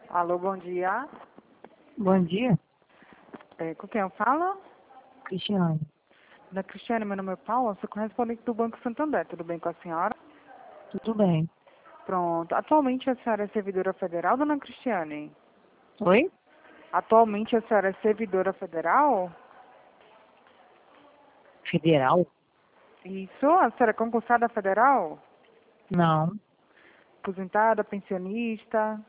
Alô, bom dia. Bom dia, Com quem eu falo? Cristiane. Da Cristiane, meu nome é Paula, sou correspondente do Banco Santander. Tudo bem com a senhora? Tudo bem? Pronto. Atualmente a senhora é servidora federal, dona Cristiane? Oi? Atualmente a senhora é servidora federal? Federal? Isso? A senhora é concursada federal? Não. Aposentada, pensionista?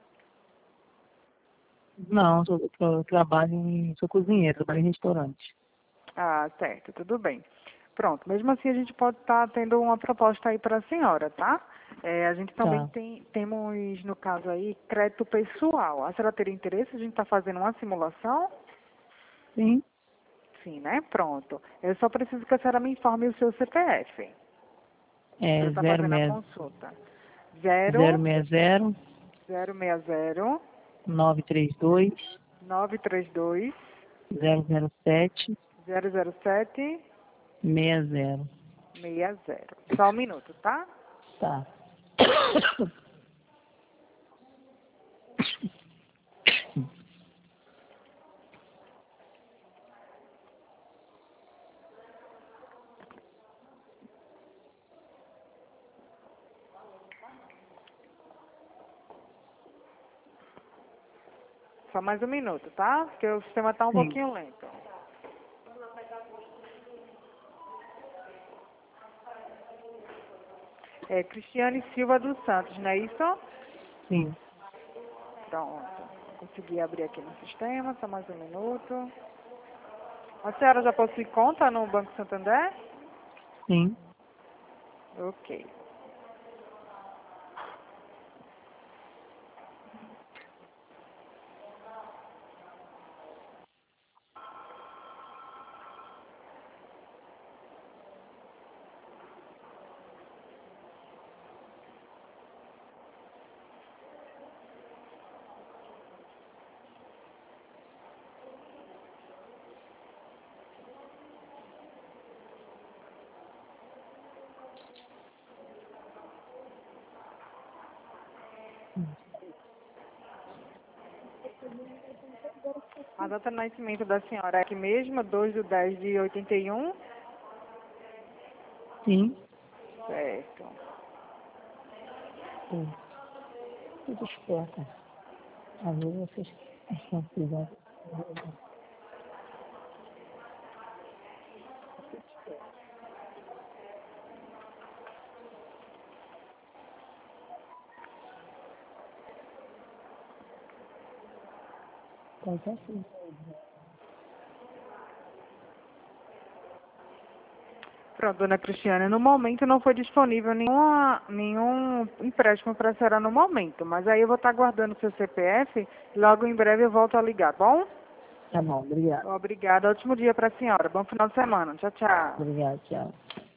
Não, eu trabalho sou cozinheira, trabalho em restaurante. Ah, certo, tudo bem. Pronto, mesmo assim a gente pode estar tendo uma proposta aí para a senhora, tá? A gente também Tá. temos, no caso aí, crédito pessoal. A senhora teria interesse? A gente está fazendo uma simulação? Sim. Sim, né? Pronto. Eu só preciso que a senhora me informe o seu CPF. Para eu É estar fazendo a consulta. 060 060 932 932 007 007 60. 60. Só um minuto, tá? Tá. Só mais um minuto, tá? Porque o sistema está um Sim. pouquinho lento. Cristiane Silva dos Santos, não é isso? Sim. Pronto. Consegui abrir aqui no sistema, só mais um minuto. A senhora já possui conta no Banco Santander? Sim. Ok. A data de nascimento da senhora é aqui mesmo, 2/10/81? Sim. Certo. Sim. Tudo esperta. Às vezes vocês estão cuidando. Pode ser assim. Pronto, dona Cristiane, no momento não foi disponível nenhum empréstimo para a senhora no momento, mas aí eu vou estar guardando o seu CPF e logo em breve eu volto a ligar, bom? Tá bom, obrigado. Obrigada, ótimo dia para a senhora, bom final de semana, tchau, tchau. Obrigado, tchau.